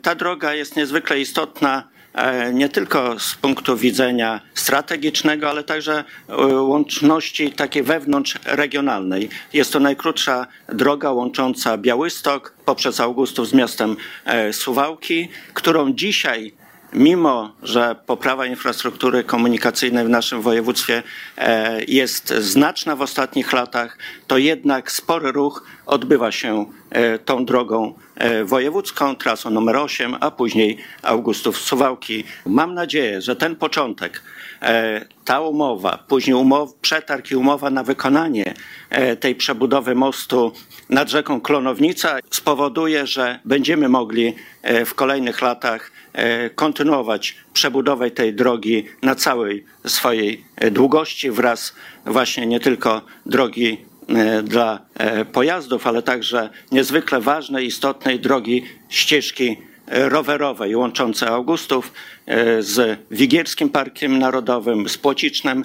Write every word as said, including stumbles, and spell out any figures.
Ta droga jest niezwykle istotna nie tylko z punktu widzenia strategicznego, ale także łączności takiej wewnątrzregionalnej. Jest to najkrótsza droga łącząca Białystok poprzez Augustów z miastem Suwałki, którą dzisiaj, mimo że poprawa infrastruktury komunikacyjnej w naszym województwie jest znaczna w ostatnich latach, to jednak spory ruch odbywa się tą drogą wojewódzką, trasą numer osiem, a później Augustów Suwałki. Mam nadzieję, że ten początek, ta umowa, później umow, przetarg i umowa na wykonanie tej przebudowy mostu nad rzeką Klonownica spowoduje, że będziemy mogli w kolejnych latach kontynuować przebudowę tej drogi na całej swojej długości wraz właśnie nie tylko drogi dla pojazdów, ale także niezwykle ważnej, istotnej drogi ścieżki rowerowej łączącej Augustów z Wigierskim Parkiem Narodowym, z Płocicznem